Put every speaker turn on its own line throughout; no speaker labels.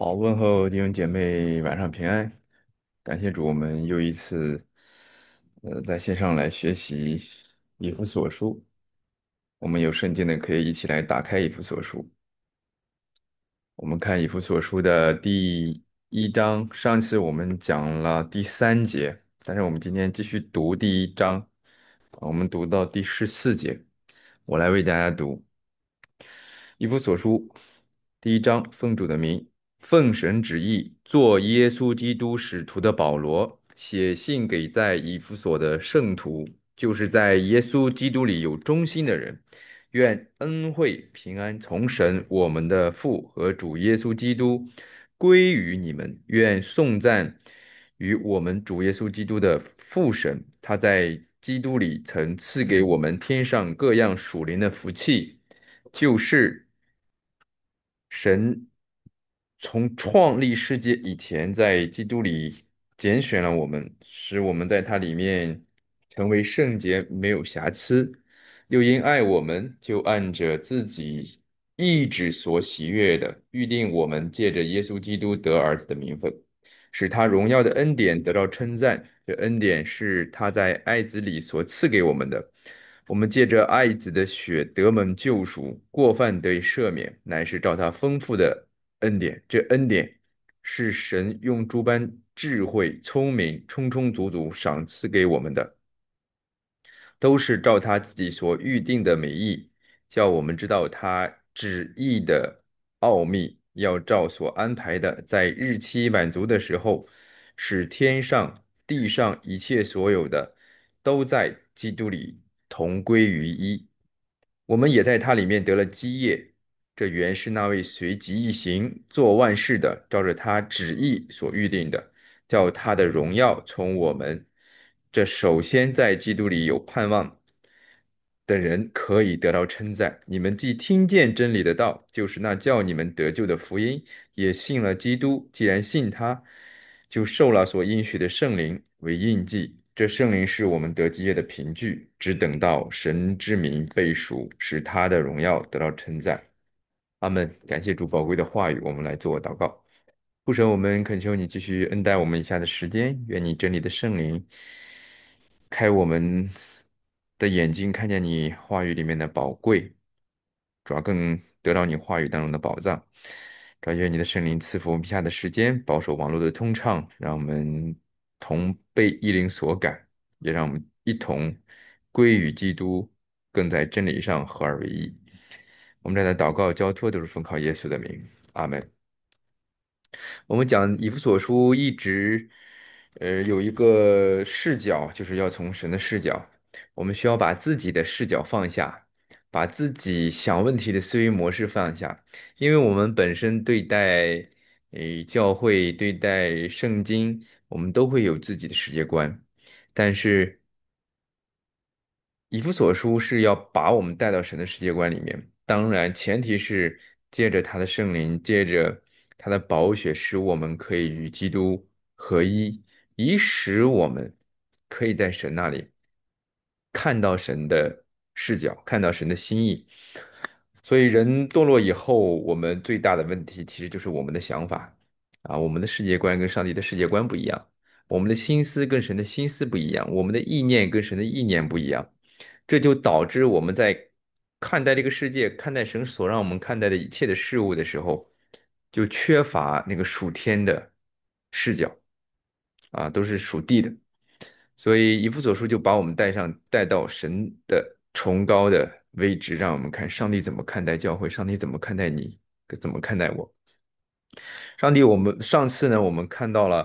好，问候弟兄姐妹，晚上平安。感谢主，我们又一次，在线上来学习以弗所书。我们有圣经的，可以一起来打开以弗所书。我们看以弗所书的第1章。上次我们讲了第3节，但是我们今天继续读第1章，我们读到第14节。我来为大家读。以弗所书第1章，奉主的名，奉神旨意，做耶稣基督使徒的保罗，写信给在以弗所的圣徒，就是在耶稣基督里有忠心的人。愿恩惠平安从神我们的父和主耶稣基督归于你们。愿颂赞于我们主耶稣基督的父神，他在基督里曾赐给我们天上各样属灵的福气。就是神从创立世界以前，在基督里拣选了我们，使我们在他里面成为圣洁，没有瑕疵。又因爱我们，就按着自己意志所喜悦的，预定我们借着耶稣基督得儿子的名分，使他荣耀的恩典得到称赞。这恩典是他在爱子里所赐给我们的。我们借着爱子的血得蒙救赎，过犯得以赦免，乃是照他丰富的恩典。这恩典是神用诸般智慧、聪明，充充足足赏赐给我们的，都是照他自己所预定的美意，叫我们知道他旨意的奥秘，要照所安排的，在日期满足的时候，使天上地上一切所有的，都在基督里同归于一。我们也在他里面得了基业，这原是那位随己意行做万事的，照着他旨意所预定的，叫他的荣耀从我们这首先在基督里有盼望的人可以得到称赞。你们既听见真理的道，就是那叫你们得救的福音，也信了基督。既然信他，就受了所应许的圣灵为印记。这圣灵是我们得基业的凭据，只等到神之名被赎，使他的荣耀得到称赞。阿门。感谢主宝贵的话语，我们来做祷告。父神，我们恳求你继续恩待我们以下的时间，愿你真理的圣灵开我们的眼睛，看见你话语里面的宝贵，主要更得到你话语当中的宝藏。主要愿你的圣灵赐福我们以下的时间，保守网络的通畅，让我们同被一灵所感，也让我们一同归于基督，更在真理上合而为一。我们这样的祷告交托都是奉靠耶稣的名，阿门。我们讲以弗所书一直，有一个视角，就是要从神的视角，我们需要把自己的视角放下，把自己想问题的思维模式放下，因为我们本身对待，教会、对待圣经，我们都会有自己的世界观，但是以弗所书是要把我们带到神的世界观里面，当然前提是借着他的圣灵，借着他的宝血，使我们可以与基督合一，以使我们可以在神那里看到神的视角，看到神的心意。所以人堕落以后，我们最大的问题其实就是我们的想法啊，我们的世界观跟上帝的世界观不一样，我们的心思跟神的心思不一样，我们的意念跟神的意念不一样。这就导致我们在看待这个世界、看待神所让我们看待的一切的事物的时候，就缺乏那个属天的视角啊，都是属地的。所以以弗所书就把我们带到神的崇高的位置，让我们看上帝怎么看待教会，上帝怎么看待你，怎么看待我。上帝，我们上次呢，我们看到了，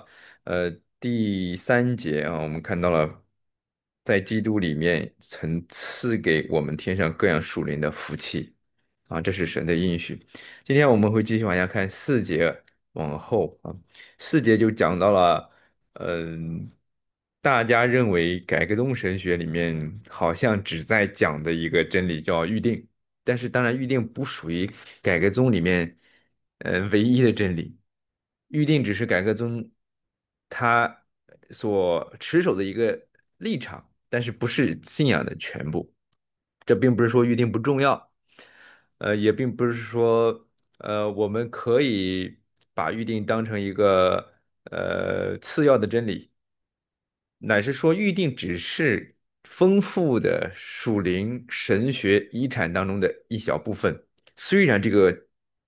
第3节啊，我们看到了，在基督里面曾赐给我们天上各样属灵的福气啊，这是神的应许。今天我们会继续往下看4节往后啊，4节就讲到了，嗯、大家认为改革宗神学里面好像只在讲的一个真理叫预定，但是当然预定不属于改革宗里面唯一的真理，预定只是改革宗他所持守的一个立场，但是不是信仰的全部。这并不是说预定不重要，也并不是说我们可以。 把预定当成一个次要的真理，乃是说预定只是丰富的属灵神学遗产当中的一小部分。虽然这个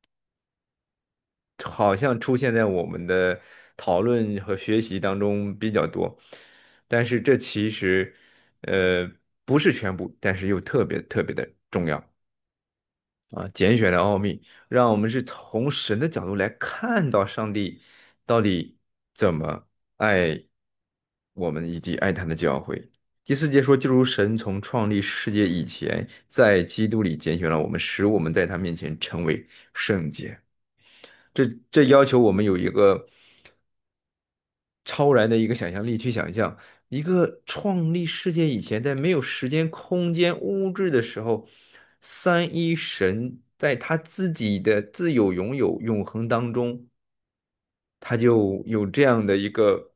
好像出现在我们的讨论和学习当中比较多，但是这其实呃不是全部，但是又特别特别的重要。啊，拣选的奥秘，让我们是从神的角度来看到上帝到底怎么爱我们，以及爱他的教诲。第四节说，就如神从创立世界以前，在基督里拣选了我们，使我们在他面前成为圣洁。这要求我们有一个超然的一个想象力去想象，一个创立世界以前，在没有时间、空间、物质的时候，三一神在他自己的自有、拥有、永恒当中，他就有这样的一个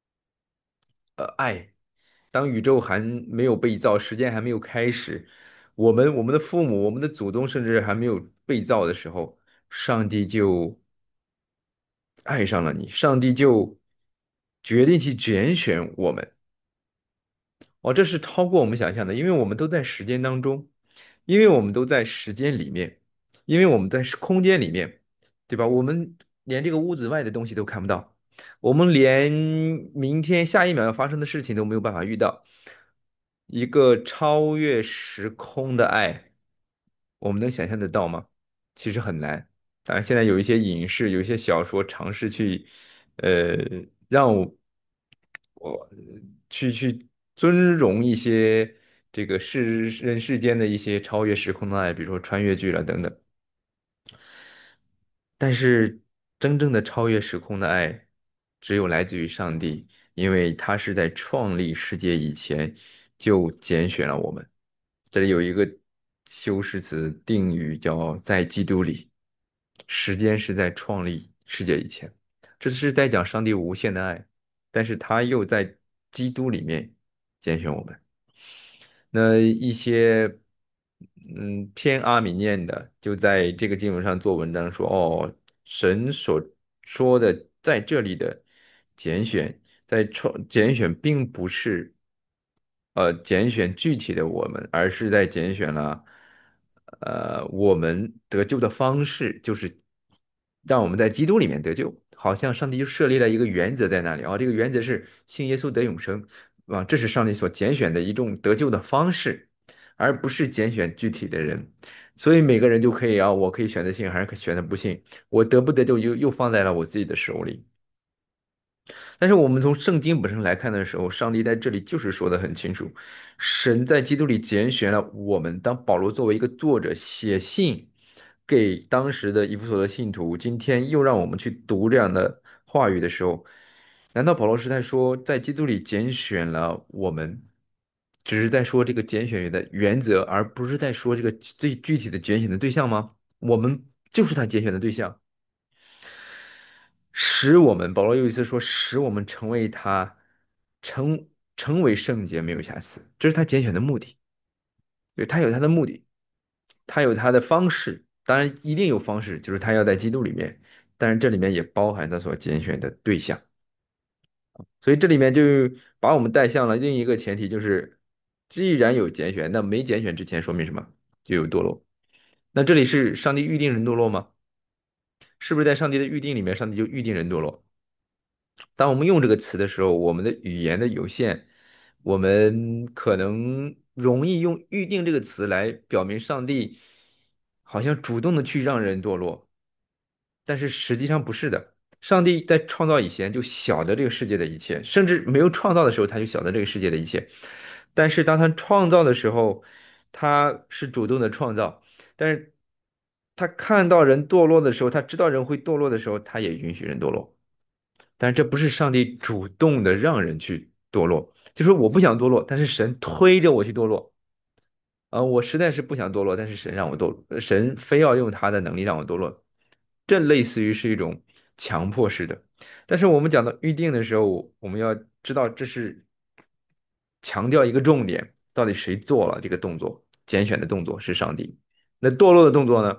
爱。当宇宙还没有被造，时间还没有开始，我们的父母、我们的祖宗甚至还没有被造的时候，上帝就爱上了你，上帝就决定去拣选我们。哦，这是超过我们想象的，因为我们都在时间当中，因为我们都在时间里面，因为我们在时空间里面，对吧？我们连这个屋子外的东西都看不到，我们连明天下一秒要发生的事情都没有办法遇到。一个超越时空的爱，我们能想象得到吗？其实很难。当然，现在有一些影视，有一些小说尝试去，呃，让我去尊荣一些这个世间的一些超越时空的爱，比如说穿越剧了等等。但是真正的超越时空的爱，只有来自于上帝，因为他是在创立世界以前就拣选了我们。这里有一个修饰词定语叫“在基督里”，时间是在创立世界以前，这是在讲上帝无限的爱，但是他又在基督里面拣选我们。那一些偏阿米念的，就在这个经文上做文章说，哦，神所说的在这里的拣选，拣选并不是拣选具体的我们，而是在拣选了我们得救的方式，就是让我们在基督里面得救。好像上帝就设立了一个原则在那里啊，这个原则是信耶稣得永生啊，这是上帝所拣选的一种得救的方式，而不是拣选具体的人。所以每个人就可以啊，我可以选择信还是可以选择不信，我得不得救又放在了我自己的手里。但是我们从圣经本身来看的时候，上帝在这里就是说的很清楚，神在基督里拣选了我们。当保罗作为一个作者写信给当时的以弗所的信徒，今天又让我们去读这样的话语的时候，难道保罗是在说在基督里拣选了我们，只是在说这个拣选的原则，而不是在说这个最具体的拣选的对象吗？我们就是他拣选的对象。使我们，保罗有一次说，使我们成为他，成成为圣洁，没有瑕疵，这是他拣选的目的。对，他有他的目的，他有他的方式，当然一定有方式，就是他要在基督里面，但是这里面也包含他所拣选的对象，所以这里面就把我们带向了另一个前提，就是既然有拣选，那没拣选之前说明什么？就有堕落。那这里是上帝预定人堕落吗？是不是在上帝的预定里面，上帝就预定人堕落？当我们用这个词的时候，我们的语言的有限，我们可能容易用“预定”这个词来表明上帝好像主动的去让人堕落，但是实际上不是的。上帝在创造以前就晓得这个世界的一切，甚至没有创造的时候他就晓得这个世界的一切。但是当他创造的时候，他是主动的创造，但是他看到人堕落的时候，他知道人会堕落的时候，他也允许人堕落。但这不是上帝主动的让人去堕落，就说我不想堕落，但是神推着我去堕落。我实在是不想堕落，但是神让我堕落，神非要用他的能力让我堕落，这类似于是一种强迫式的。但是我们讲到预定的时候，我们要知道这是强调一个重点，到底谁做了这个动作？拣选的动作是上帝，那堕落的动作呢？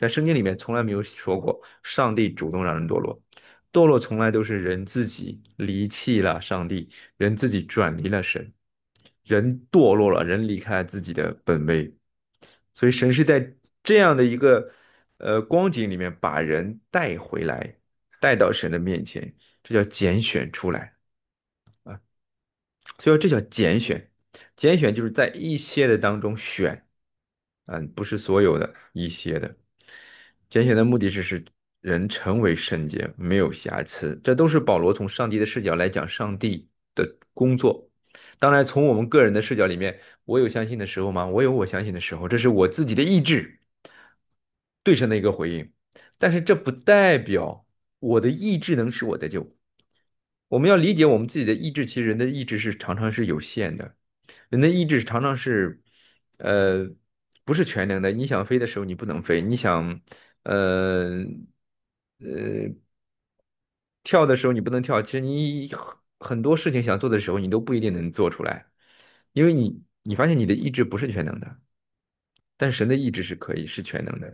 在圣经里面从来没有说过上帝主动让人堕落，堕落从来都是人自己离弃了上帝，人自己转离了神，人堕落了，人离开了自己的本位，所以神是在这样的一个光景里面把人带回来，带到神的面前，这叫拣选出来啊，所以说这叫拣选。拣选就是在一些的当中选，不是所有的，一些的。拣选的目的是使人成为圣洁，没有瑕疵。这都是保罗从上帝的视角来讲上帝的工作。当然，从我们个人的视角里面，我有相信的时候吗？我有我相信的时候，这是我自己的意志对神的一个回应。但是这不代表我的意志能使我得救。我们要理解我们自己的意志，其实人的意志是常常是有限的，人的意志常常是，呃，不是全能的。你想飞的时候你不能飞，你想，呃，呃，跳的时候你不能跳。其实你很多事情想做的时候，你都不一定能做出来，因为你发现你的意志不是全能的，但神的意志是可以是全能的。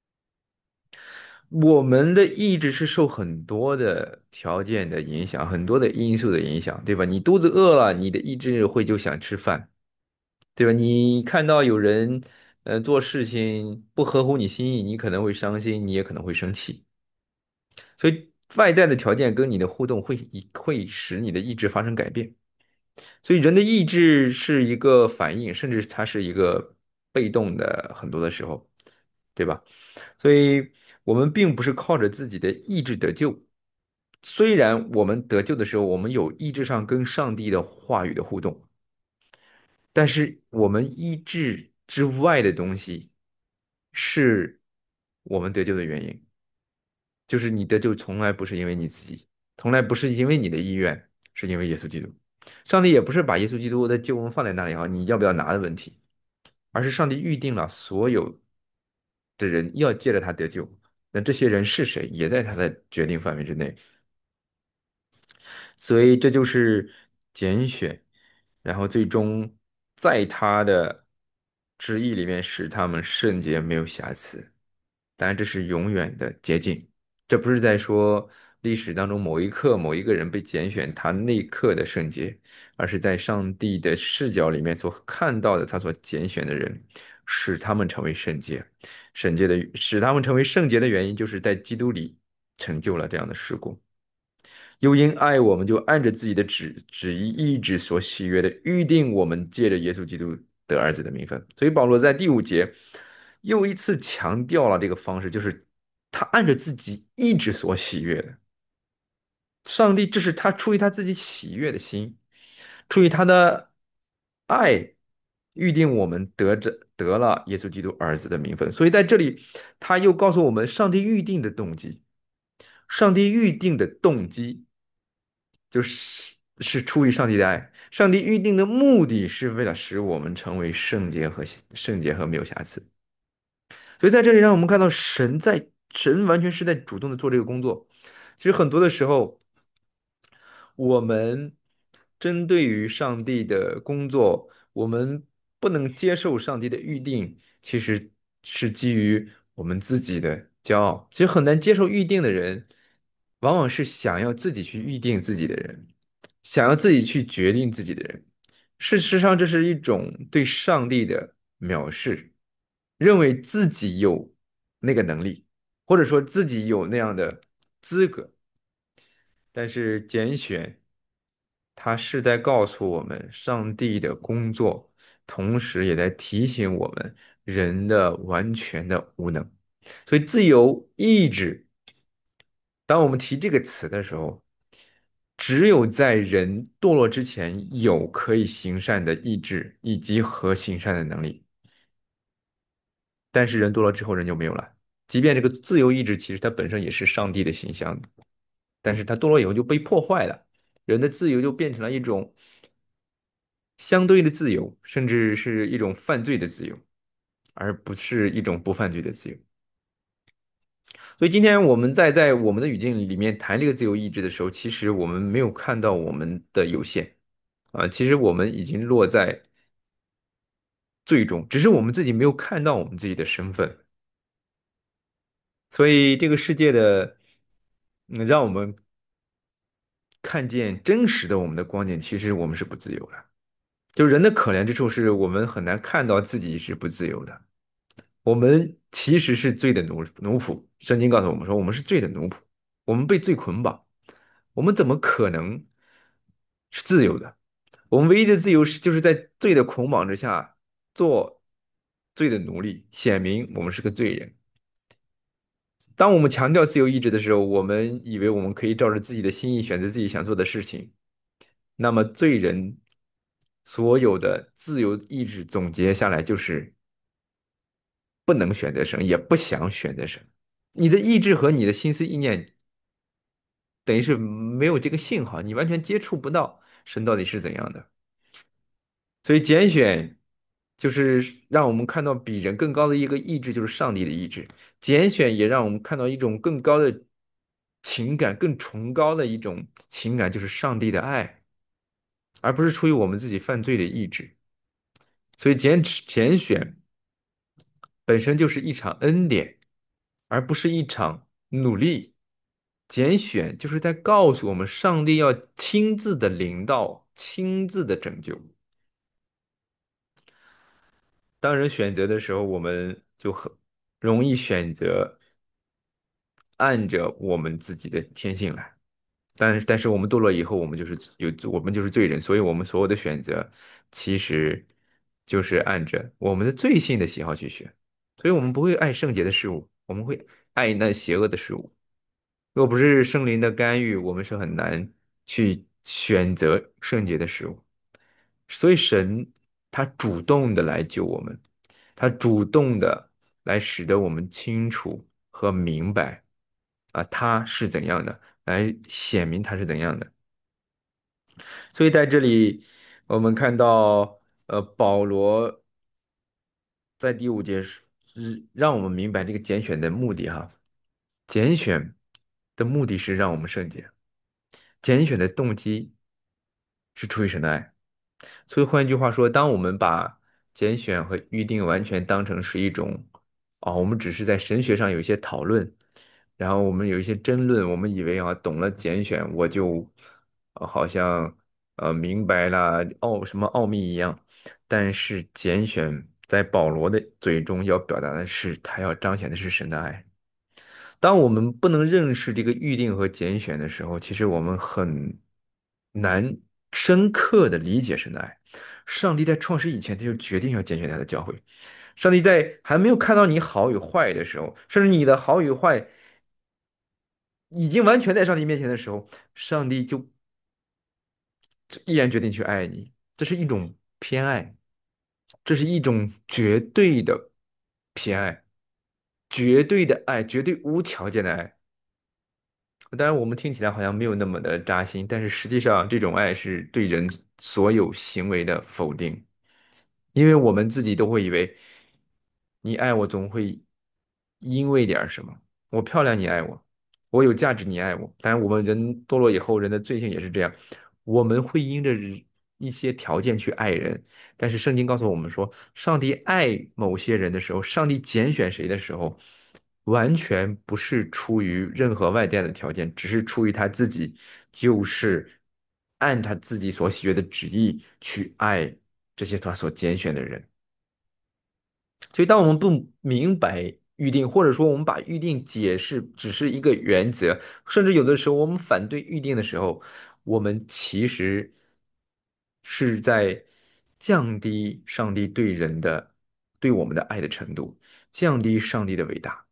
我们的意志是受很多的条件的影响，很多的因素的影响，对吧？你肚子饿了，你的意志会就想吃饭，对吧？你看到有人做事情不合乎你心意，你可能会伤心，你也可能会生气。所以外在的条件跟你的互动会使你的意志发生改变。所以人的意志是一个反应，甚至它是一个被动的，很多的时候，对吧？所以我们并不是靠着自己的意志得救。虽然我们得救的时候，我们有意志上跟上帝的话语的互动，但是我们意志之外的东西是我们得救的原因。就是你得救从来不是因为你自己，从来不是因为你的意愿，是因为耶稣基督。上帝也不是把耶稣基督的救恩放在那里啊，你要不要拿的问题，而是上帝预定了所有的人要借着他得救。那这些人是谁，也在他的决定范围之内。所以这就是拣选，然后最终在他的旨意里面使他们圣洁没有瑕疵。当然，这是永远的捷径。这不是在说历史当中某一刻某一个人被拣选，他那一刻的圣洁，而是在上帝的视角里面所看到的他所拣选的人，使他们成为圣洁。使他们成为圣洁的原因，就是在基督里成就了这样的事故。又因爱我们，就按着自己的旨意意志所喜悦的预定我们借着耶稣基督得儿子的名分。所以保罗在第5节又一次强调了这个方式，就是他按着自己意志所喜悦的。上帝这是他出于他自己喜悦的心，出于他的爱，预定我们得了耶稣基督儿子的名分。所以在这里，他又告诉我们上帝预定的动机。上帝预定的动机是出于上帝的爱，上帝预定的目的是为了使我们成为圣洁和没有瑕疵。所以在这里让我们看到神完全是在主动的做这个工作。其实很多的时候，我们针对于上帝的工作，我们不能接受上帝的预定，其实是基于我们自己的骄傲。其实很难接受预定的人，往往是想要自己去预定自己的人，想要自己去决定自己的人。事实上，这是一种对上帝的藐视，认为自己有那个能力，或者说自己有那样的资格。但是拣选，它是在告诉我们上帝的工作，同时也在提醒我们人的完全的无能。所以，自由意志，当我们提这个词的时候，只有在人堕落之前有可以行善的意志以及和行善的能力，但是人堕落之后人就没有了。即便这个自由意志其实它本身也是上帝的形象，但是它堕落以后就被破坏了，人的自由就变成了一种相对的自由，甚至是一种犯罪的自由，而不是一种不犯罪的自由。所以今天我们在我们的语境里面谈这个自由意志的时候，其实我们没有看到我们的有限其实我们已经落在最终，只是我们自己没有看到我们自己的身份。 所以这个世界的，让我们看见真实的我们的光景，其实我们是不自由的。就人的可怜之处是我们很难看到自己是不自由的。我们其实是罪的奴仆。圣经告诉我们说，我们是罪的奴仆，我们被罪捆绑，我们怎么可能是自由的？我们唯一的自由就是在罪的捆绑之下做罪的奴隶，显明我们是个罪人。当我们强调自由意志的时候，我们以为我们可以照着自己的心意选择自己想做的事情。那么，罪人所有的自由意志总结下来就是不能选择神，也不想选择神。你的意志和你的心思意念等于是没有这个信号，你完全接触不到神到底是怎样的。所以拣选就是让我们看到比人更高的一个意志，就是上帝的意志。拣选也让我们看到一种更高的情感，更崇高的一种情感，就是上帝的爱，而不是出于我们自己犯罪的意志。所以拣选本身就是一场恩典，而不是一场努力。拣选就是在告诉我们，上帝要亲自的领导，亲自的拯救。当人选择的时候，我们就很容易选择按着我们自己的天性来。但是我们堕落以后，我们就是罪人，所以我们所有的选择其实就是按着我们的罪性的喜好去选，所以我们不会爱圣洁的事物，我们会爱那邪恶的事物。若不是圣灵的干预，我们是很难去选择圣洁的事物。所以神他主动的来救我们，他主动的来使得我们清楚和明白他是怎样的，来显明他是怎样的。所以在这里，我们看到，保罗在第5节让我们明白这个拣选的目的哈。拣选的目的是让我们圣洁，拣选的动机是出于神的爱。所以换句话说，当我们把拣选和预定完全当成是一种，我们只是在神学上有一些讨论，然后我们有一些争论，我们以为懂了拣选，我就好像明白了什么奥秘一样。但是拣选在保罗的嘴中要表达的是，他要彰显的是神的爱。当我们不能认识这个预定和拣选的时候，其实我们很难深刻的理解神的爱。上帝在创世以前，他就决定要拣选他的教会。上帝在还没有看到你好与坏的时候，甚至你的好与坏已经完全在上帝面前的时候，上帝就毅然决定去爱你。这是一种偏爱，这是一种绝对的偏爱，绝对的爱，绝对无条件的爱。当然，我们听起来好像没有那么的扎心，但是实际上，这种爱是对人所有行为的否定，因为我们自己都会以为，你爱我总会因为点儿什么，我漂亮你爱我，我有价值你爱我。当然，我们人堕落以后，人的罪性也是这样，我们会因着一些条件去爱人，但是圣经告诉我们说，上帝爱某些人的时候，上帝拣选谁的时候。完全不是出于任何外在的条件，只是出于他自己，就是按他自己所喜悦的旨意去爱这些他所拣选的人。所以，当我们不明白预定，或者说我们把预定解释只是一个原则，甚至有的时候我们反对预定的时候，我们其实是在降低上帝对我们的爱的程度，降低上帝的伟大。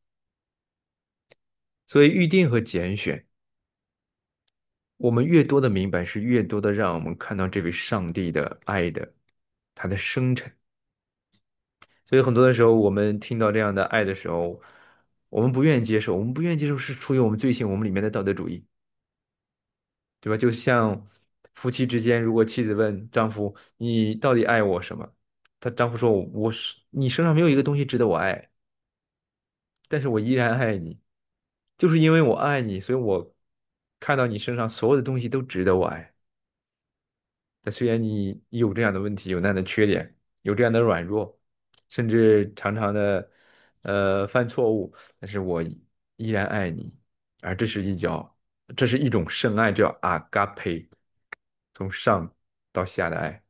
所以，预定和拣选。我们越多的明白，是越多的让我们看到这位上帝的爱的，他的生成。所以很多的时候，我们听到这样的爱的时候，我们不愿意接受，我们不愿意接受是出于我们罪性，我们里面的道德主义，对吧？就像夫妻之间，如果妻子问丈夫：“你到底爱我什么？”他丈夫说：“我是你身上没有一个东西值得我爱，但是我依然爱你，就是因为我爱你，所以我看到你身上所有的东西都值得我爱。”但虽然你有这样的问题，有那样的缺点，有这样的软弱，甚至常常的犯错误，但是我依然爱你，而这是一种深爱，叫阿嘎佩，从上到下的爱，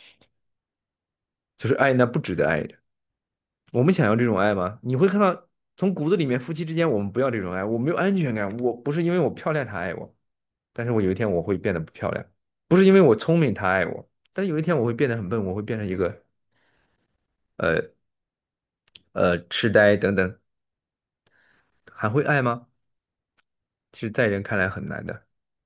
就是爱那不值得爱的。我们想要这种爱吗？你会看到，从骨子里面，夫妻之间我们不要这种爱，我没有安全感，我不是因为我漂亮他爱我，但是我有一天我会变得不漂亮，不是因为我聪明他爱我，但是有一天我会变得很笨，我会变成一个呃痴呆等等，还会爱吗？其实，在人看来很难的。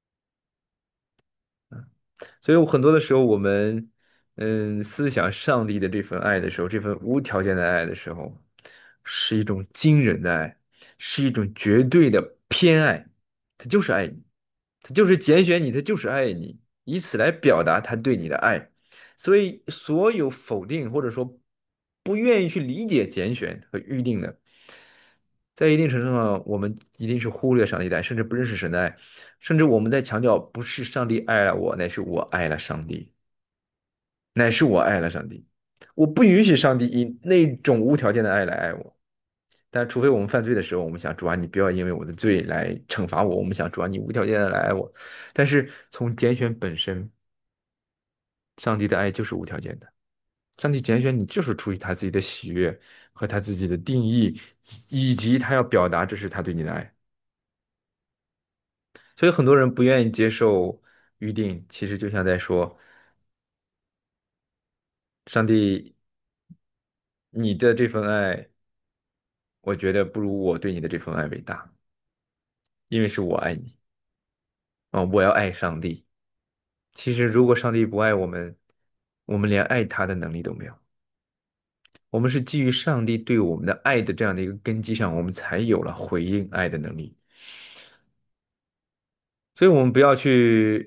所以很多的时候，我们思想上帝的这份爱的时候，这份无条件的爱的时候，是一种惊人的爱，是一种绝对的偏爱，他就是爱你，他就是拣选你，他就是爱你，以此来表达他对你的爱。所以，所有否定或者说不愿意去理解拣选和预定的，在一定程度上，我们一定是忽略上帝的爱，甚至不认识神的爱，甚至我们在强调不是上帝爱了我，乃是我爱了上帝，乃是我爱了上帝。我不允许上帝以那种无条件的爱来爱我。但除非我们犯罪的时候，我们想主啊，你不要因为我的罪来惩罚我，我们想主啊，你无条件的来爱我。但是从拣选本身，上帝的爱就是无条件的。上帝拣选你，就是出于他自己的喜悦和他自己的定义，以及他要表达这是他对你的爱。所以很多人不愿意接受预定，其实就像在说，上帝，你的这份爱，我觉得不如我对你的这份爱伟大，因为是我爱你啊，我要爱上帝。其实如果上帝不爱我们，我们连爱他的能力都没有。我们是基于上帝对我们的爱的这样的一个根基上，我们才有了回应爱的能力。所以，我们不要去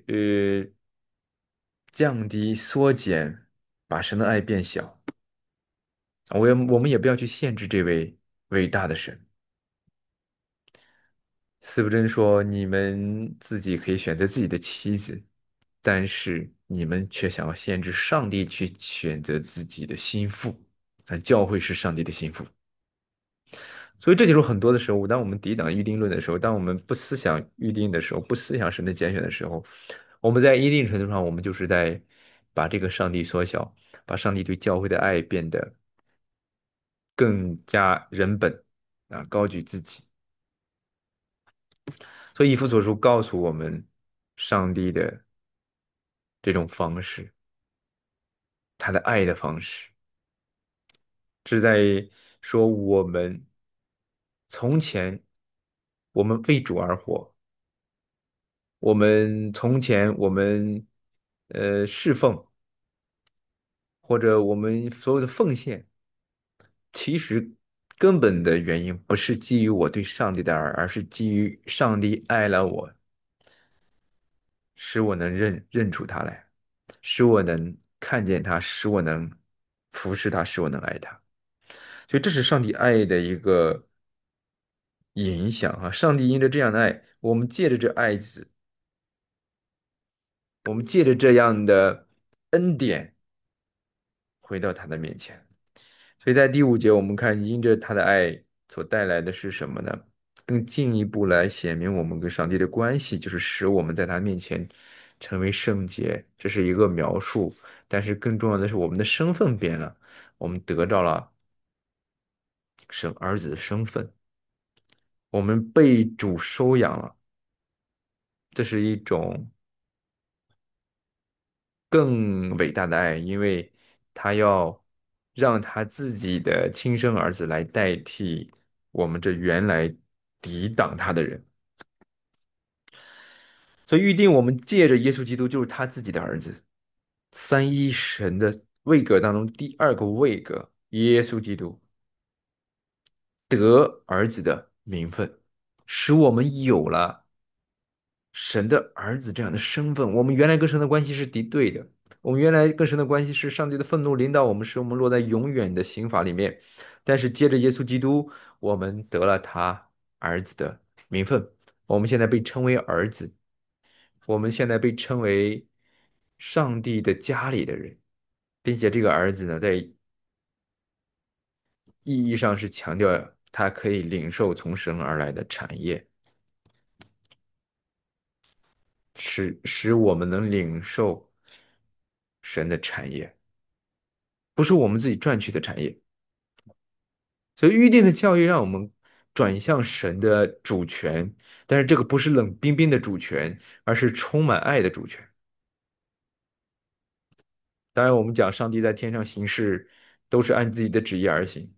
降低、缩减，把神的爱变小。我们也不要去限制这位伟大的神。司布真说：“你们自己可以选择自己的妻子，但是你们却想要限制上帝去选择自己的心腹。啊，教会是上帝的心腹。所以这就是很多的时候，当我们抵挡预定论的时候，当我们不思想预定的时候，不思想神的拣选的时候，我们在一定程度上，我们就是在把这个上帝缩小，把上帝对教会的爱变得更加人本啊，高举自己。所以以弗所书告诉我们，上帝的这种方式，他的爱的方式，是在说我们从前我们为主而活，我们从前我们侍奉或者我们所有的奉献，其实根本的原因不是基于我对上帝的爱，而是基于上帝爱了我，使我能认出他来，使我能看见他，使我能服侍他，使我能爱他。所以这是上帝爱的一个影响啊！上帝因着这样的爱，我们借着这爱子，我们借着这样的恩典回到他的面前。所以在第五节，我们看因着他的爱所带来的是什么呢？更进一步来显明我们跟上帝的关系，就是使我们在他面前成为圣洁，这是一个描述。但是更重要的是，我们的身份变了，我们得到了神儿子的身份，我们被主收养了。这是一种更伟大的爱，因为他要让他自己的亲生儿子来代替我们这原来抵挡他的人。所以预定我们借着耶稣基督，就是他自己的儿子，三一神的位格当中第二个位格，耶稣基督得儿子的名分，使我们有了神的儿子这样的身份。我们原来跟神的关系是敌对的，我们原来跟神的关系是上帝的愤怒临到我们，使我们落在永远的刑罚里面。但是接着耶稣基督，我们得了他儿子的名分，我们现在被称为儿子，我们现在被称为上帝的家里的人，并且这个儿子呢，在意义上是强调它可以领受从神而来的产业，使我们能领受神的产业，不是我们自己赚取的产业。所以预定的教育让我们转向神的主权，但是这个不是冷冰冰的主权，而是充满爱的主权。当然，我们讲上帝在天上行事，都是按自己的旨意而行。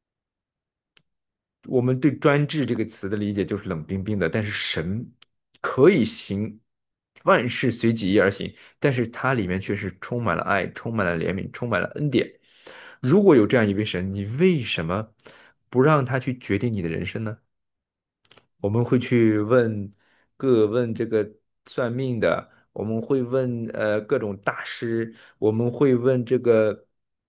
我们对专制这个词的理解就是冷冰冰的，但是神可以行万事随己意而行，但是它里面却是充满了爱，充满了怜悯，充满了恩典。如果有这样一位神，你为什么不让他去决定你的人生呢？我们会去问这个算命的，我们会问各种大师，我们会问这个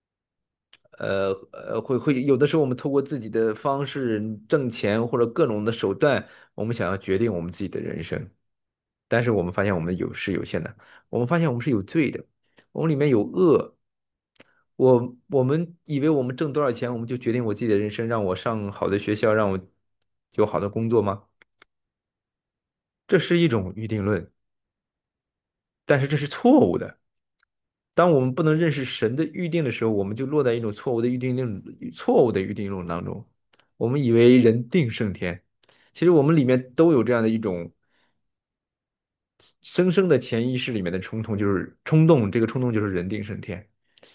会有的时候我们透过自己的方式挣钱或者各种的手段，我们想要决定我们自己的人生，但是我们发现我们是有限的，我们发现我们是有罪的，我们里面有恶。我们以为我们挣多少钱，我们就决定我自己的人生，让我上好的学校，让我有好的工作吗？这是一种预定论，但是这是错误的。当我们不能认识神的预定的时候，我们就落在一种错误的预定论当中。我们以为人定胜天，其实我们里面都有这样的一种生生的潜意识里面的冲动，就是冲动，这个冲动就是人定胜天。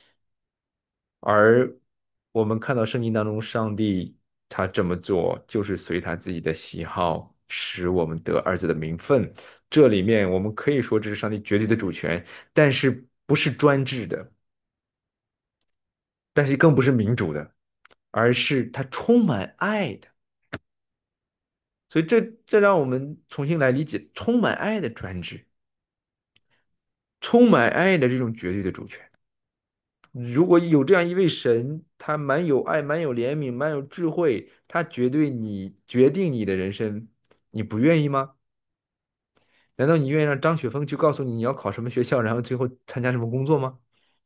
而我们看到圣经当中，上帝他这么做，就是随他自己的喜好，使我们得儿子的名分。这里面我们可以说这是上帝绝对的主权，但是不是专制的，但是更不是民主的，而是他充满爱的。所以这让我们重新来理解充满爱的专制，充满爱的这种绝对的主权。如果有这样一位神，他蛮有爱、蛮有怜悯、蛮有智慧，他决定你的人生，你不愿意吗？难道你愿意让张雪峰去告诉你你要考什么学校，然后最后参加什么工作吗？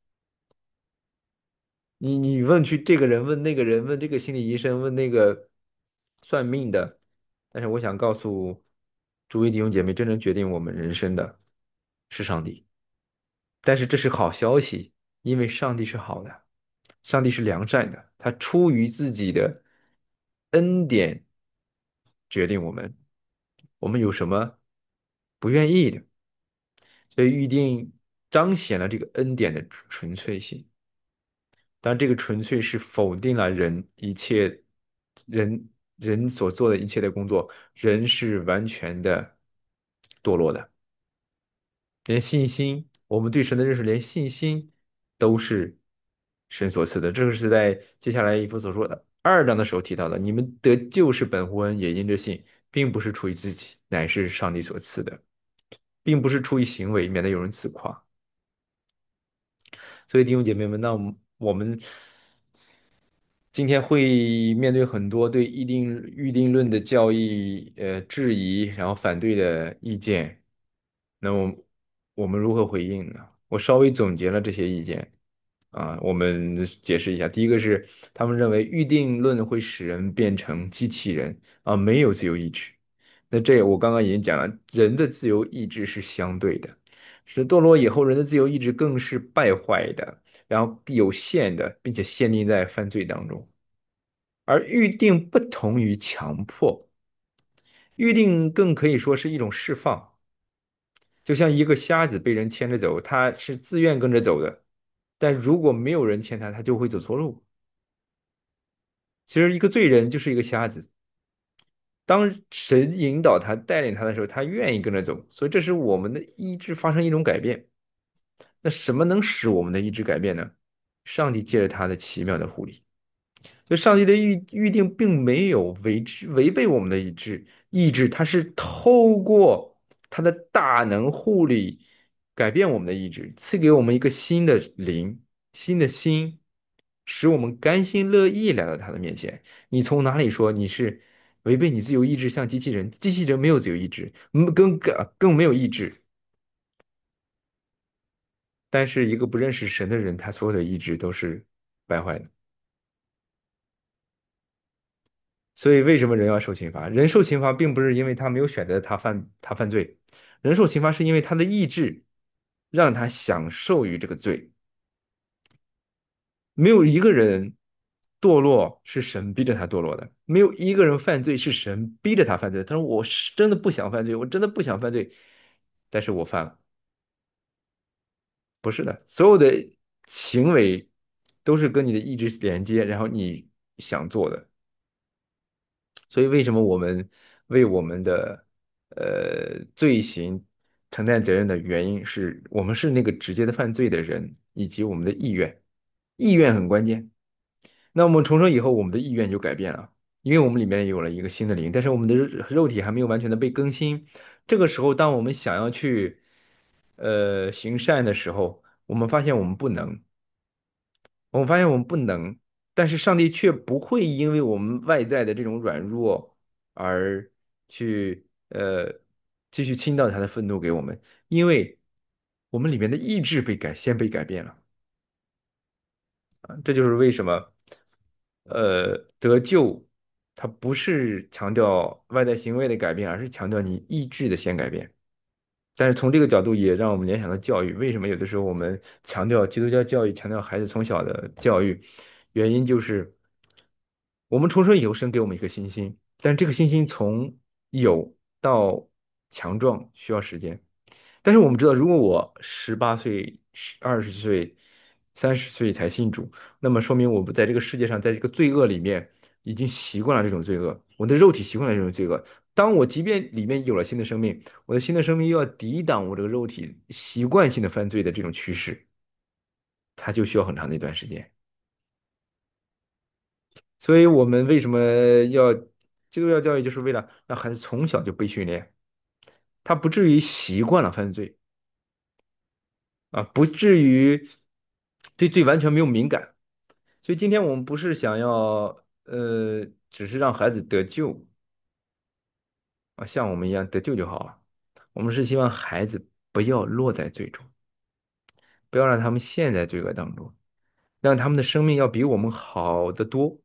你问去这个人问那个人问这个心理医生问那个算命的，但是我想告诉诸位弟兄姐妹，真正决定我们人生的是上帝。但是这是好消息，因为上帝是好的，上帝是良善的，他出于自己的恩典决定我们，我们有什么不愿意的，所以预定彰显了这个恩典的纯粹性。当这个纯粹是否定了人人所做的一切的工作，人是完全的堕落的。连信心，我们对神的认识，连信心都是神所赐的。这个是在接下来一夫所说的2章的时候提到的。你们得救是本乎恩，也因着信，并不是出于自己，乃是上帝所赐的，并不是出于行为，免得有人自夸。所以弟兄姐妹们，那我们今天会面对很多对预定论的教义质疑，然后反对的意见。那我们如何回应呢？我稍微总结了这些意见啊，我们解释一下。第一个是他们认为预定论会使人变成机器人啊，没有自由意志。那这我刚刚已经讲了，人的自由意志是相对的，是堕落以后人的自由意志更是败坏的，然后有限的，并且限定在犯罪当中。而预定不同于强迫，预定更可以说是一种释放。就像一个瞎子被人牵着走，他是自愿跟着走的，但如果没有人牵他，他就会走错路。其实一个罪人就是一个瞎子，当神引导他、带领他的时候，他愿意跟着走，所以这是我们的意志发生一种改变。那什么能使我们的意志改变呢？上帝借着他的奇妙的护理。就上帝的预定并没有违背我们的意志，它是透过他的大能护理改变我们的意志，赐给我们一个新的灵、新的心，使我们甘心乐意来到他的面前。你从哪里说你是违背你自由意志，像机器人？机器人没有自由意志，更没有意志。但是一个不认识神的人，他所有的意志都是败坏的。 所以为什么人要受刑罚？人受刑罚并不是因为他没有选择他犯罪，人受刑罚是因为他的意志让他享受于这个罪。没有一个人堕落是神逼着他堕落的，没有一个人犯罪是神逼着他犯罪。他说我是真的不想犯罪，我真的不想犯罪，但是我犯了。不是的，所有的行为都是跟你的意志连接，然后你想做的。所以为什么我们为我们的罪行承担责任的原因是我们是那个直接的犯罪的人，以及我们的意愿，意愿很关键。那我们重生以后，我们的意愿就改变了，因为我们里面有了一个新的灵，但是我们的肉体还没有完全的被更新。这个时候，当我们想要去行善的时候，我们发现我们不能。我们发现我们不能，但是上帝却不会因为我们外在的这种软弱而去继续倾倒他的愤怒给我们，因为我们里面的意志先被改变了啊，这就是为什么得救，它不是强调外在行为的改变，而是强调你意志的先改变。但是从这个角度也让我们联想到教育，为什么有的时候我们强调基督教教育，强调孩子从小的教育，原因就是我们重生以后，神给我们一颗信心，但这个信心从有到强壮需要时间。但是我们知道，如果我18岁、20岁、30岁才信主，那么说明我们在这个世界上，在这个罪恶里面已经习惯了这种罪恶，我的肉体习惯了这种罪恶。当我即便里面有了新的生命，我的新的生命又要抵挡我这个肉体习惯性的犯罪的这种趋势，它就需要很长的一段时间。所以，我们为什么要基督教教育，就是为了让孩子从小就被训练，他不至于习惯了犯罪啊，不至于对罪完全没有敏感。所以，今天我们不是想要只是让孩子得救啊，像我们一样得救就好了。我们是希望孩子不要落在罪中，不要让他们陷在罪恶当中，让他们的生命要比我们好得多。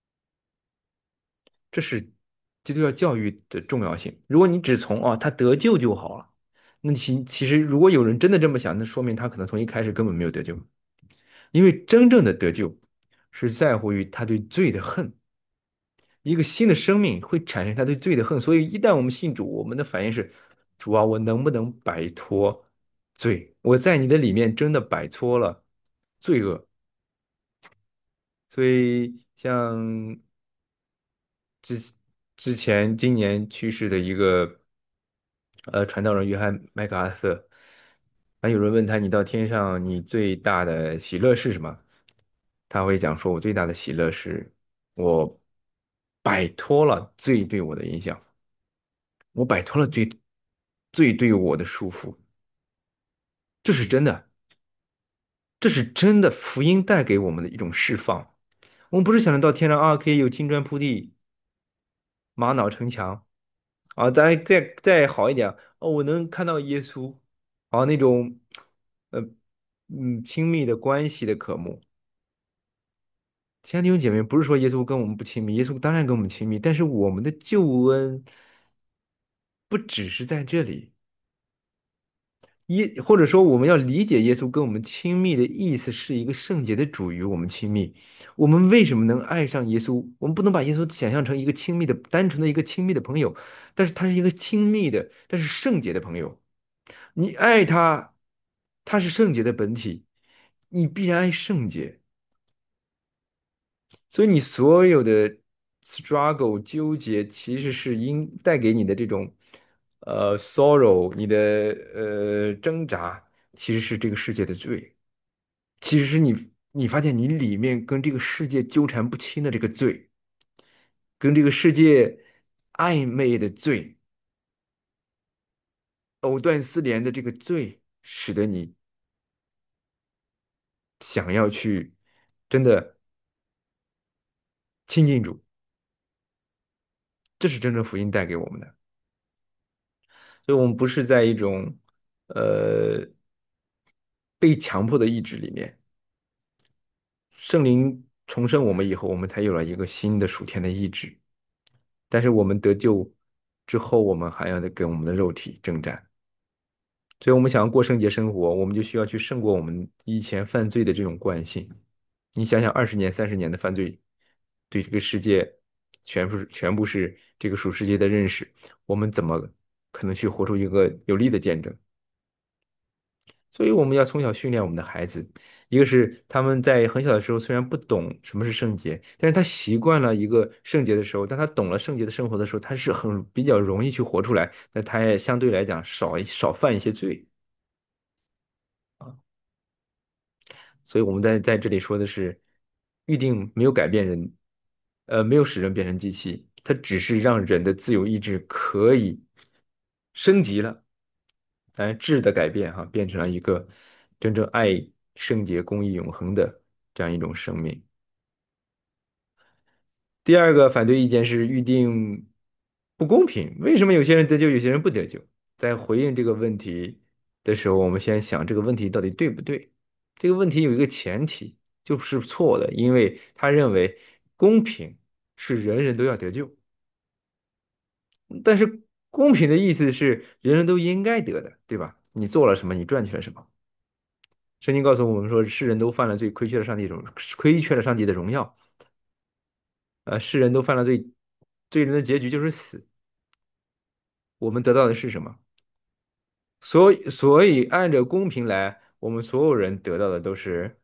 这是基督教教育的重要性。如果你只从他得救就好了，那其实如果有人真的这么想，那说明他可能从一开始根本没有得救，因为真正的得救是在乎于他对罪的恨。一个新的生命会产生他对罪的恨，所以一旦我们信主，我们的反应是：主啊，我能不能摆脱罪？我在你的里面真的摆脱了罪恶。所以像之之前今年去世的一个传道人约翰麦克阿瑟，还有人问他，你到天上你最大的喜乐是什么？他会讲说，我最大的喜乐是我摆脱了罪对我的影响，我摆脱了罪对我的束缚，这是真的，这是真的福音带给我们的一种释放。我们不是想着到天上啊，可以有金砖铺地，玛瑙城墙。啊，再好一点哦，我能看到耶稣，啊，那种呃亲密的关系的渴慕。亲爱的弟兄姐妹，不是说耶稣跟我们不亲密，耶稣当然跟我们亲密，但是我们的救恩不只是在这里。或者说我们要理解耶稣跟我们亲密的意思是一个圣洁的主与我们亲密。我们为什么能爱上耶稣？我们不能把耶稣想象成一个亲密的、单纯的一个亲密的朋友，但是他是一个亲密的，但是圣洁的朋友。你爱他，他是圣洁的本体，你必然爱圣洁。所以你所有的 struggle 纠结，其实是带给你的这种sorrow，你的挣扎，其实是这个世界的罪，其实是你发现你里面跟这个世界纠缠不清的这个罪，跟这个世界暧昧的罪，藕断丝连的这个罪，使得你想要去真的亲近主，这是真正福音带给我们的。所以我们不是在一种呃被强迫的意志里面，圣灵重生我们以后，我们才有了一个新的属天的意志。 但是我们得救之后，我们还要得跟我们的肉体征战。所以，我们想要过圣洁生活，我们就需要去胜过我们以前犯罪的这种惯性。你想想，20年、30年的犯罪，对这个世界全部是这个属世界的认识，我们怎么可能去活出一个有力的见证？所以我们要从小训练我们的孩子，一个是他们在很小的时候虽然不懂什么是圣洁，但是他习惯了一个圣洁的时候，当他懂了圣洁的生活的时候，他是比较容易去活出来，那他也相对来讲少犯一些罪啊。所以我们在这里说的是，预定没有改变人，没有使人变成机器，它只是让人的自由意志可以升级了，质的改变哈，变成了一个真正爱、圣洁、公义、永恒的这样一种生命。第二个反对意见是预定不公平，为什么有些人得救，有些人不得救？在回应这个问题的时候，我们先想这个问题到底对不对？这个问题有一个前提，就是错的，因为他认为公平是人人都要得救，但是公平的意思是人人都应该得的，对吧？你做了什么，你赚取了什么？圣经告诉我们说，世人都犯了罪，亏缺了上帝的荣耀。世人都犯了罪，罪人的结局就是死。我们得到的是什么？所以按照公平来，我们所有人得到的都是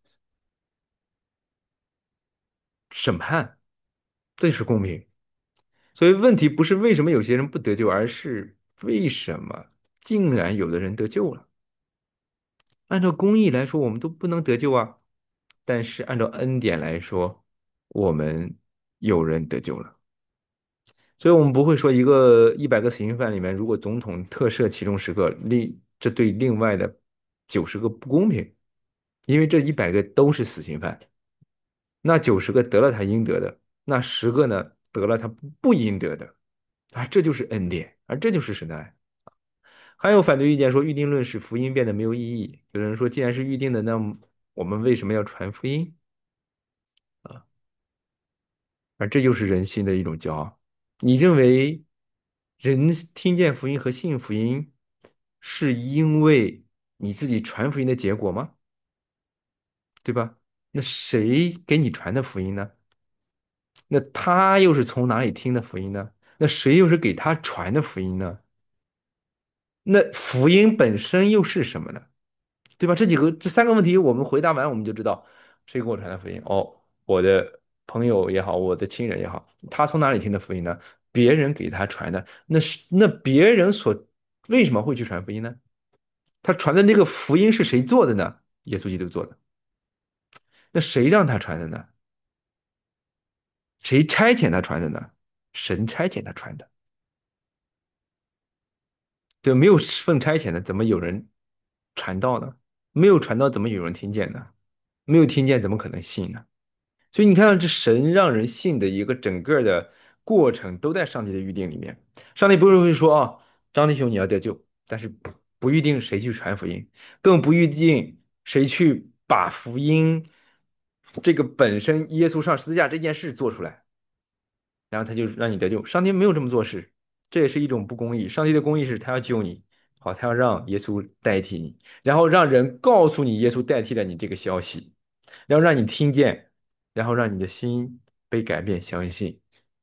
审判，这是公平。所以问题不是为什么有些人不得救，而是为什么竟然有的人得救了。按照公义来说，我们都不能得救啊，但是按照恩典来说，我们有人得救了。所以我们不会说100个死刑犯里面，如果总统特赦其中10个，这对另外的90个不公平，因为这100个都是死刑犯，那90个得了他应得的，那10个呢得了他不应得的，这就是恩典，而这就是神的爱。还有反对意见说预定论使福音变得没有意义，有人说既然是预定的，那么我们为什么要传福音啊？而这就是人心的一种骄傲。你认为人听见福音和信福音，是因为你自己传福音的结果吗？对吧？那谁给你传的福音呢？那他又是从哪里听的福音呢？那谁又是给他传的福音呢？那福音本身又是什么呢？对吧？这三个问题，我们回答完，我们就知道谁给我传的福音。哦，我的朋友也好，我的亲人也好，他从哪里听的福音呢？别人给他传的。那别人为什么会去传福音呢？他传的那个福音是谁做的呢？耶稣基督做的。那谁让他传的呢？谁差遣他传的呢？神差遣他传的。对，没有奉差遣的，怎么有人传道呢？没有传道，怎么有人听见呢？没有听见，怎么可能信呢？所以你看到这神让人信的一个整个的过程，都在上帝的预定里面。上帝不是会说啊，张弟兄你要得救，但是不预定谁去传福音，更不预定谁去把福音这个本身耶稣上十字架这件事做出来，然后他就让你得救。上帝没有这么做事，这也是一种不公义。上帝的公义是他要救你，好，他要让耶稣代替你，然后让人告诉你耶稣代替了你这个消息，然后让你听见，然后让你的心被改变，相信。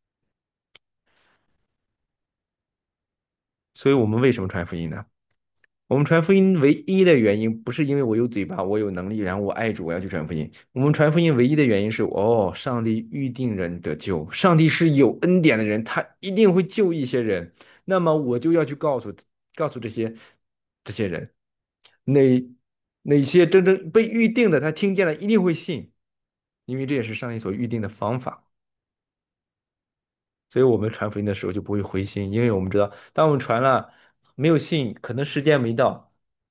所以我们为什么传福音呢？我们传福音唯一的原因，不是因为我有嘴巴，我有能力，然后我爱主，我要去传福音。我们传福音唯一的原因是，哦，上帝预定人得救，上帝是有恩典的人，他一定会救一些人。那么我就要去告诉这些人，哪哪些真正被预定的，他听见了一定会信，因为这也是上帝所预定的方法。所以我们传福音的时候就不会灰心，因为我们知道，当我们传了没有信，可能时间没到，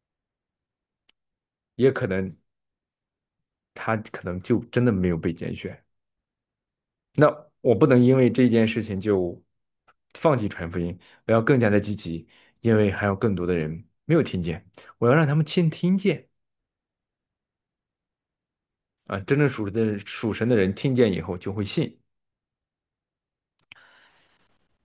也可能他可能就真的没有被拣选。那我不能因为这件事情就放弃传福音，我要更加的积极，因为还有更多的人没有听见，我要让他们先听见啊，真正属神的人听见以后就会信。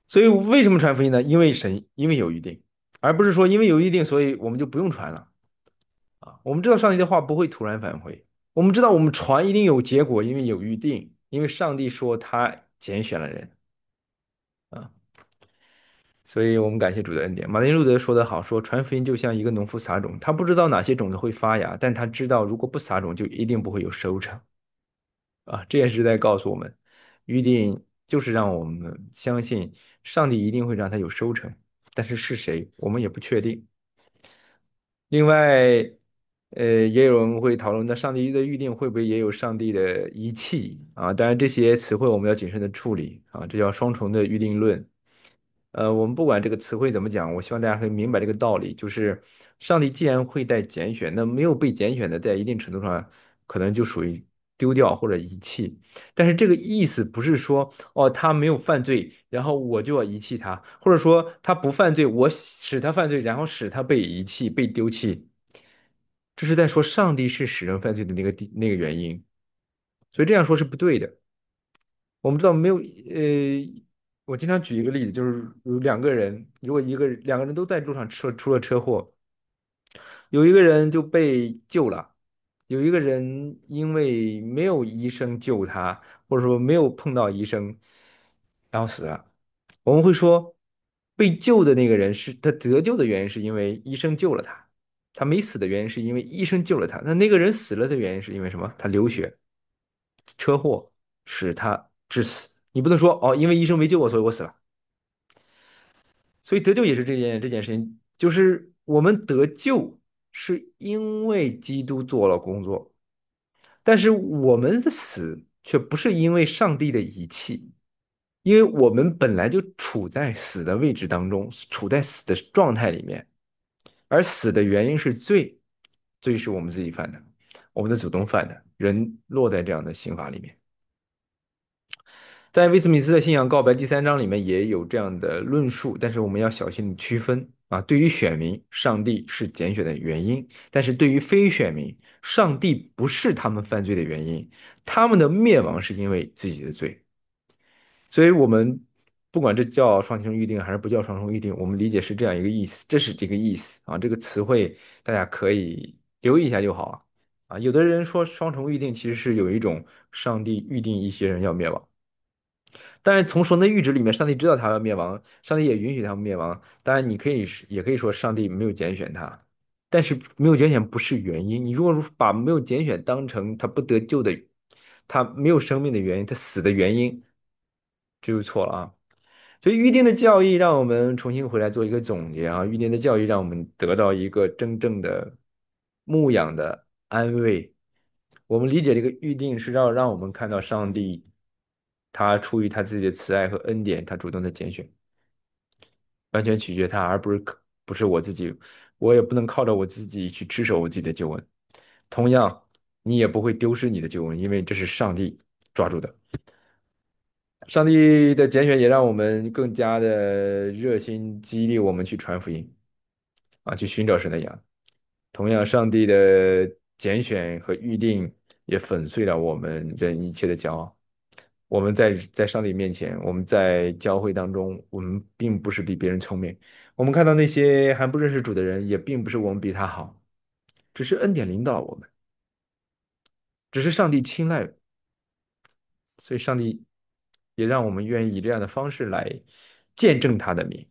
所以为什么传福音呢？因为神，因为有预定，而不是说因为有预定，所以我们就不用传了啊。我们知道上帝的话不会突然返回，我们知道我们传一定有结果，因为有预定，因为上帝说他拣选了人啊。所以我们感谢主的恩典。马丁路德说得好，说传福音就像一个农夫撒种，他不知道哪些种子会发芽，但他知道如果不撒种，就一定不会有收成啊。这也是在告诉我们，预定就是让我们相信上帝一定会让他有收成，但是是谁，我们也不确定。另外，也有人会讨论，那上帝的预定会不会也有上帝的遗弃啊？当然，这些词汇我们要谨慎的处理啊，这叫双重的预定论。我们不管这个词汇怎么讲，我希望大家可以明白这个道理，就是上帝既然会带拣选，那没有被拣选的，在一定程度上可能就属于丢掉或者遗弃。但是这个意思不是说，哦，他没有犯罪，然后我就要遗弃他，或者说他不犯罪，我使他犯罪，然后使他被遗弃、被丢弃。这是在说上帝是使人犯罪的那个原因，所以这样说是不对的。我们知道没有，我经常举一个例子，就是有两个人，如果两个人都在路上出了车祸，有一个人就被救了，有一个人因为没有医生救他，或者说没有碰到医生，然后死了。我们会说，被救的那个人是他得救的原因是因为医生救了他，他没死的原因是因为医生救了他。那个人死了的原因是因为什么？他流血，车祸使他致死。你不能说哦，因为医生没救我，所以我死了。所以得救也是这件事情，就是我们得救是因为基督做了工作，但是我们的死却不是因为上帝的遗弃，因为我们本来就处在死的位置当中，处在死的状态里面，而死的原因是罪，罪是我们自己犯的，我们的祖宗犯的，人落在这样的刑罚里面。在威斯敏斯特信仰告白第3章里面也有这样的论述，但是我们要小心地区分啊。对于选民，上帝是拣选的原因；但是对于非选民，上帝不是他们犯罪的原因，他们的灭亡是因为自己的罪。所以，我们不管这叫双重预定还是不叫双重预定，我们理解是这样一个意思，这是这个意思啊。这个词汇大家可以留意一下就好啊。啊，有的人说双重预定其实是有一种上帝预定一些人要灭亡。但是从神的谕旨里面，上帝知道他要灭亡，上帝也允许他们灭亡。当然，也可以说上帝没有拣选他，但是没有拣选不是原因。你如果把没有拣选当成他不得救的，他没有生命的原因，他死的原因，这就错了啊。所以预定的教义让我们重新回来做一个总结啊，预定的教义让我们得到一个真正的牧养的安慰。我们理解这个预定是让我们看到上帝，他出于他自己的慈爱和恩典，他主动的拣选，完全取决他，而不是我自己，我也不能靠着我自己去持守我自己的救恩。同样，你也不会丢失你的救恩，因为这是上帝抓住的。上帝的拣选也让我们更加的热心激励我们去传福音啊，去寻找神的羊。同样，上帝的拣选和预定也粉碎了我们人一切的骄傲。我们在上帝面前，我们在教会当中，我们并不是比别人聪明。我们看到那些还不认识主的人，也并不是我们比他好，只是恩典领导我们，只是上帝青睐，所以上帝也让我们愿意以这样的方式来见证他的名。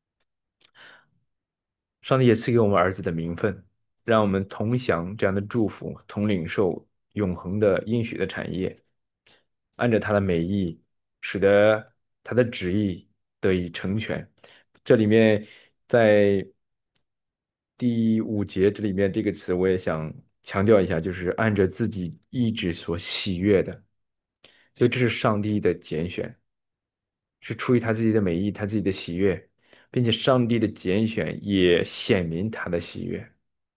上帝也赐给我们儿子的名分，让我们同享这样的祝福，同领受永恒的应许的产业，按照他的美意，使得他的旨意得以成全。这里面在第5节这里面这个词，我也想强调一下，就是按着自己意志所喜悦的，所以这是上帝的拣选，是出于他自己的美意，他自己的喜悦，并且上帝的拣选也显明他的喜悦。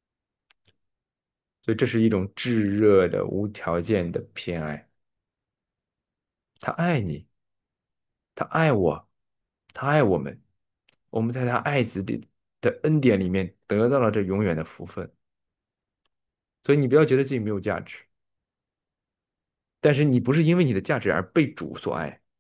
所以这是一种炙热的、无条件的偏爱。他爱你，他爱我，他爱我们。我们在他爱子的恩典里面得到了这永远的福分。所以你不要觉得自己没有价值，但是你不是因为你的价值而被主所爱，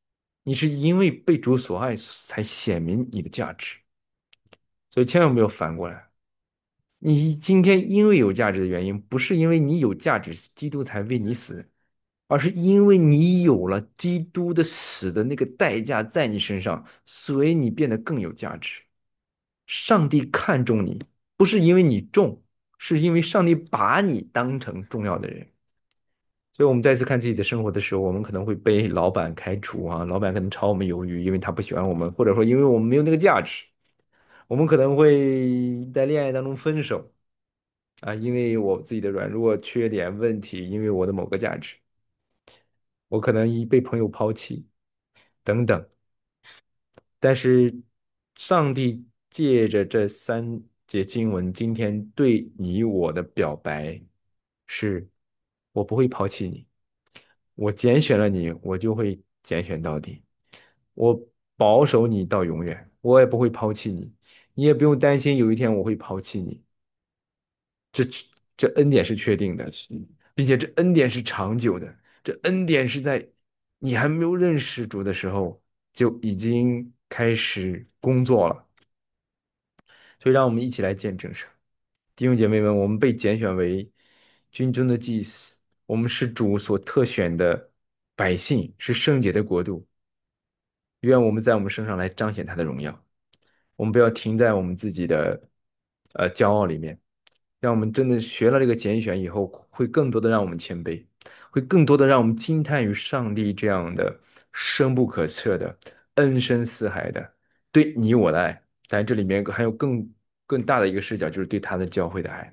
你是因为被主所爱才显明你的价值，所以千万不要反过来。你今天因为有价值的原因，不是因为你有价值，基督才为你死，而是因为你有了基督的死的那个代价在你身上，所以你变得更有价值。上帝看重你，不是因为你重，是因为上帝把你当成重要的人。所以，我们再次看自己的生活的时候，我们可能会被老板开除啊，老板可能炒我们鱿鱼，因为他不喜欢我们，或者说因为我们没有那个价值。我们可能会在恋爱当中分手啊，因为我自己的软弱、缺点、问题，因为我的某个价值，我可能已被朋友抛弃等等。但是，上帝借着这3节经文，今天对你我的表白是：我不会抛弃你，我拣选了你，我就会拣选到底，我保守你到永远，我也不会抛弃你，你也不用担心有一天我会抛弃你。这这恩典是确定的，并且这恩典是长久的，这恩典是在你还没有认识主的时候就已经开始工作了。所以，让我们一起来见证上，弟兄姐妹们，我们被拣选为军中的祭司，我们是主所特选的百姓，是圣洁的国度。愿我们在我们身上来彰显他的荣耀。我们不要停在我们自己的骄傲里面，让我们真的学了这个拣选以后，会更多的让我们谦卑，会更多的让我们惊叹于上帝这样的深不可测的、恩深似海的对你我的爱。但这里面还有更大的一个视角，就是对他的教会的爱。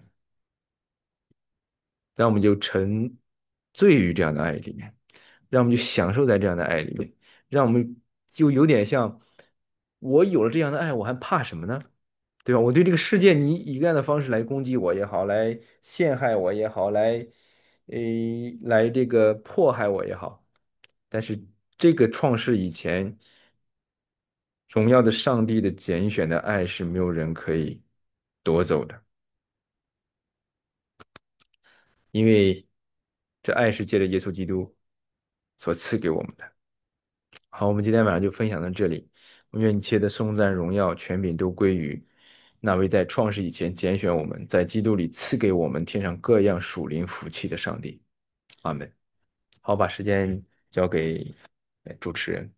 让我们就沉醉于这样的爱里面，让我们就享受在这样的爱里面，让我们就有点像我有了这样的爱，我还怕什么呢？对吧？我对这个世界，你以各样的方式来攻击我也好，来陷害我也好，来这个迫害我也好，但是这个创世以前，荣耀的上帝的拣选的爱是没有人可以夺走的，因为这爱是借着耶稣基督所赐给我们的。好，我们今天晚上就分享到这里。我愿一切的颂赞、荣耀、权柄都归于那位在创世以前拣选我们，在基督里赐给我们天上各样属灵福气的上帝。阿门。好，把时间交给主持人。